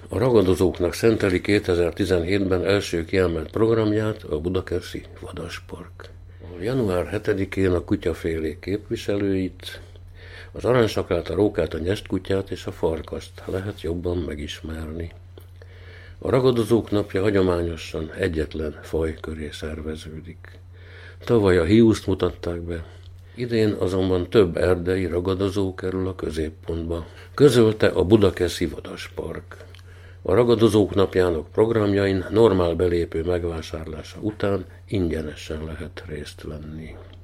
A ragadozóknak szenteli 2017-ben első kiemelt programját a Budakeszi Vadaspark. A január 7-én a kutyafélék képviselőit, az aranysakát, a rókát, a nyestkutyát és a farkast lehet jobban megismerni. A ragadozók napja hagyományosan egyetlen faj köré szerveződik. Tavaly a hiúzt mutatták be, idén azonban több erdei ragadozó kerül a középpontba, közölte a Budakeszi Vadaspark. A ragadozók napjának programjain normál belépő megvásárlása után ingyenesen lehet részt venni.